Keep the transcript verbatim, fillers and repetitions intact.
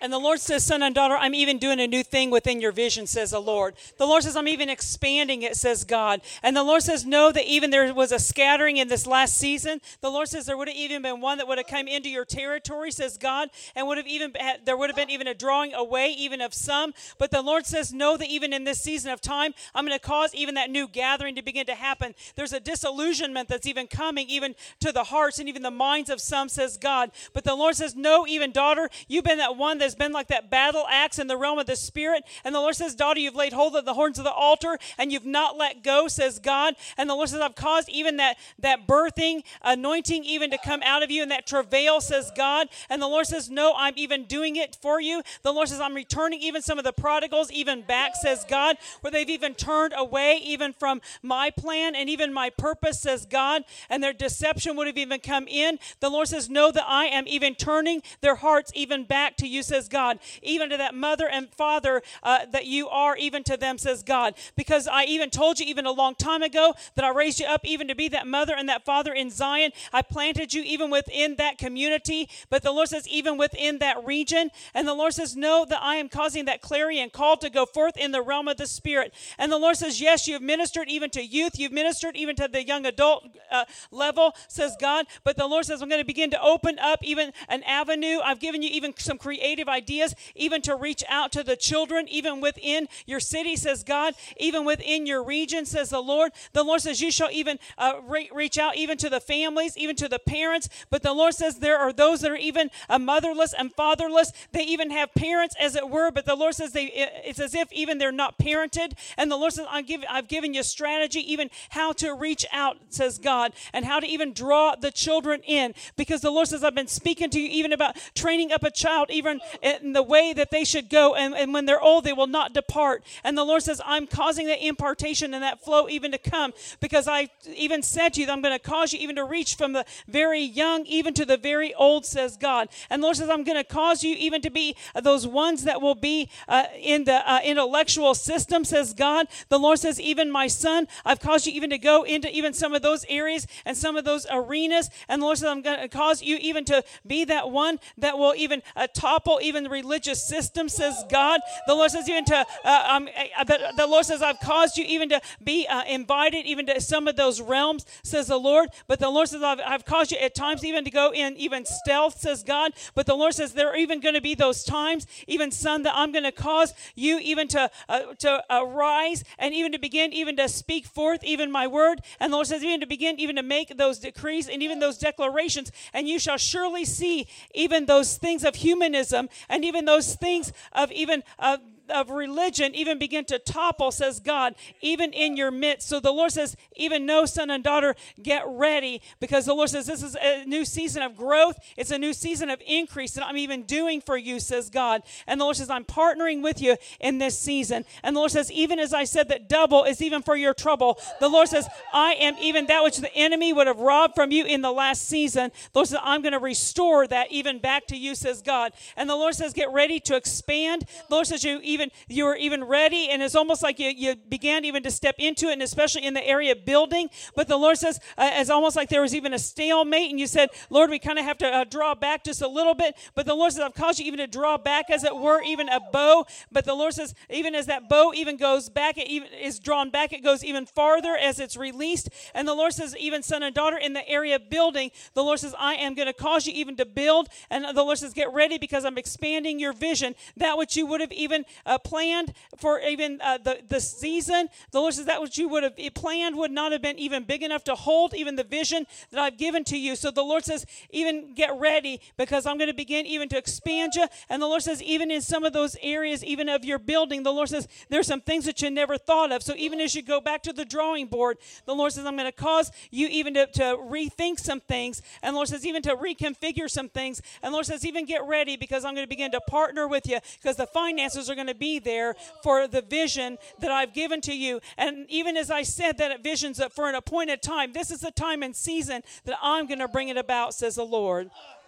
And the Lord says, son and daughter, I'm even doing a new thing within your vision, says the Lord. The Lord says, I'm even expanding it, says God. And the Lord says, know that even there was a scattering in this last season. The Lord says there would have even been one that would have come into your territory, says God, and would have even had, there would have been even a drawing away even of some. But the Lord says, know that even in this season of time, I'm going to cause even that new gathering to begin to happen. There's a disillusionment that's even coming even to the hearts and even the minds of some, says God. But the Lord says, no, even daughter, you've been that one that's been like that battle axe in the realm of the Spirit. And the Lord says, daughter, you've laid hold of the horns of the altar and you've not let go, says God. And the Lord says, I've caused even that, that birthing anointing even to come out of you and that travail, says God. And the Lord says, no, I'm even doing it for you. The Lord says, I'm returning even some of the prodigals even back, says God, where they've even turned away even from my plan and even my purpose, says God. And their deception would have even come in. The Lord says, know that I am even turning their hearts even back to you, says God, even to that mother and father uh, that you are even to them, says God, because I even told you even a long time ago that I raised you up even to be that mother and that father in Zion. I planted you even within that community, but the Lord says even within that region. And the Lord says, know that I am causing that clarion call to go forth in the realm of the Spirit. And the Lord says, yes, you've ministered even to youth, you've ministered even to the young adult uh, level, says God, but the Lord says, I'm going to begin to open up even an avenue. I've given you even some creative ideas, even to reach out to the children, even within your city, says God, even within your region, says the Lord. The Lord says, you shall even uh, re- reach out even to the families, even to the parents. But the Lord says, there are those that are even uh, motherless and fatherless. They even have parents, as it were, but the Lord says, they it's as if even they're not parented. And the Lord says, I'm give, I've given you strategy, even how to reach out, says God, and how to even draw the children in. Because the Lord says, I've been speaking to you even about training up a child, even in the way that they should go. And, and when they're old, they will not depart. And the Lord says, I'm causing that impartation and that flow even to come, because I even said to you that I'm going to cause you even to reach from the very young even to the very old, says God. And the Lord says, I'm going to cause you even to be those ones that will be uh, in the uh, intellectual system, says God. The Lord says, even my son, I've caused you even to go into even some of those areas and some of those arenas. And the Lord says, I'm going to cause you even to be that one that will even uh, topple even the religious system, says God. The Lord says, even to, uh, um, uh, the, the Lord says, I've caused you even to be uh, invited even to some of those realms, says the Lord. But the Lord says, I've, I've caused you at times even to go in even stealth, says God. But the Lord says, there are even going to be those times, even son, that I'm going to cause you even to uh, to arise and even to begin even to speak forth even my word. And the Lord says, even to begin even to make those decrees and even those declarations. And you shall surely see even those things of humanism and even those things of even uh, of religion even begin to topple, says God, even in your midst. So the Lord says, even know, son and daughter, get ready, because the Lord says this is a new season of growth. It's a new season of increase that I'm even doing for you, says God. And the Lord says, I'm partnering with you in this season. And the Lord says, even as I said that double is even for your trouble, the Lord says, I am even that which the enemy would have robbed from you in the last season. The Lord says, I'm going to restore that even back to you, says God. And the Lord says, get ready to expand. The Lord says, you even you were even ready, and it's almost like you, you began even to step into it, and especially in the area of building. But the Lord says, uh, it's almost like there was even a stalemate, and you said, Lord, we kind of have to uh, draw back just a little bit. But the Lord says, I've caused you even to draw back, as it were, even a bow. But the Lord says, even as that bow even goes back, it even is drawn back, it goes even farther as it's released. And the Lord says, even son and daughter, in the area of building, the Lord says, I am going to cause you even to build. And the Lord says, get ready, because I'm expanding your vision, that which you would have even uh, planned for even uh, the, the season. The Lord says that which you would have planned would not have been even big enough to hold even the vision that I've given to you. So the Lord says, even get ready, because I'm going to begin even to expand you. And the Lord says, even in some of those areas, even of your building, the Lord says, there's some things that you never thought of. So even as you go back to the drawing board, the Lord says, I'm going to cause you even to, to rethink some things. And the Lord says, even to reconfigure some things. And the Lord says, even get ready, because I'm going to begin to partner with you, because the finances are going to be there for the vision that I've given to you. And even as I said that vision's for an appointed time, this is the time and season that I'm going to bring it about, says the Lord.